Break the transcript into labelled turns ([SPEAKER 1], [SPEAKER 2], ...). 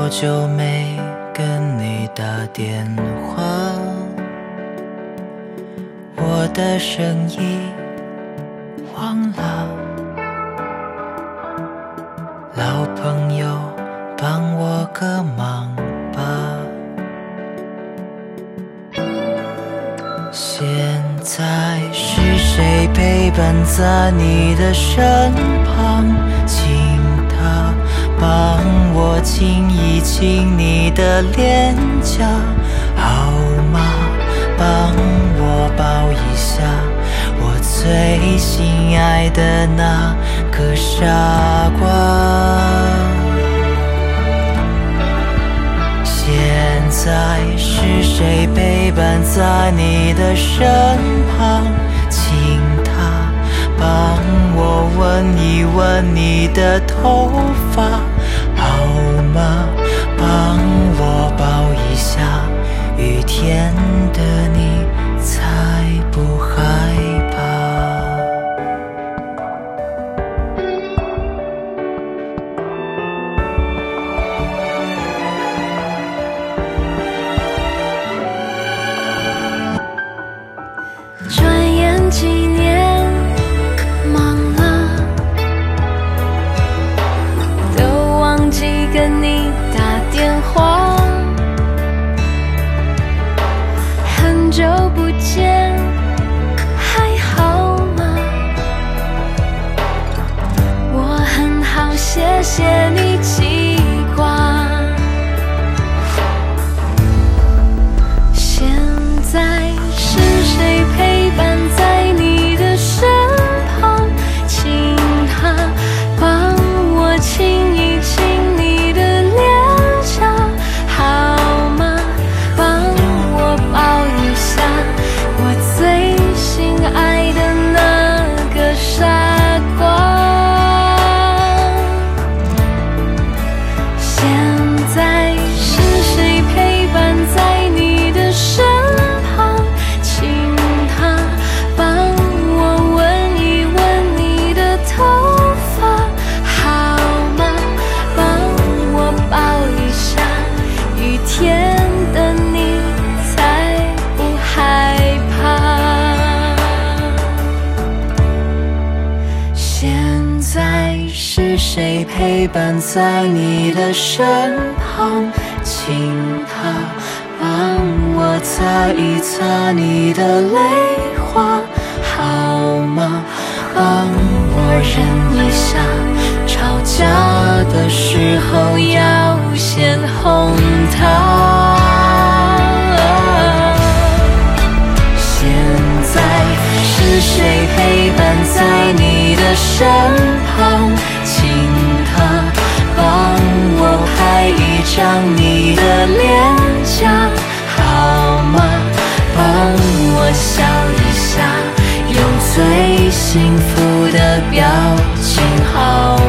[SPEAKER 1] 多久没跟你打电话？我的声音忘了，老朋友帮我个忙吧。现在是谁陪伴在你的身旁？请他帮我亲一亲你的脸颊，好吗？帮我抱一下我最心爱的那个傻瓜。现在是谁陪伴在你的身旁？请他帮我闻一闻你的头发，好吗？帮我抱一下，雨天的你才不害怕。
[SPEAKER 2] 转眼几年忙了，都忘记跟你打电话。很久不见，还好吗？我很好，谢谢你记挂。现在是谁陪伴在你的身旁？请他帮我亲一亲你的脸颊，好吗？帮我抱一下我最心爱的那个傻瓜。现在是谁陪伴在你的身旁？请他帮我闻一闻你的头发，好吗？帮我抱一下，雨天的你才不害怕。现在是谁陪伴在你的身旁？请他帮我擦一擦你的泪花，好吗？帮我忍一下，吵架的时候要先哄他。现在是谁陪伴在你的身旁？请他帮我拍一张你的脸颊，好吗？帮我笑一下，用最幸福的表情，好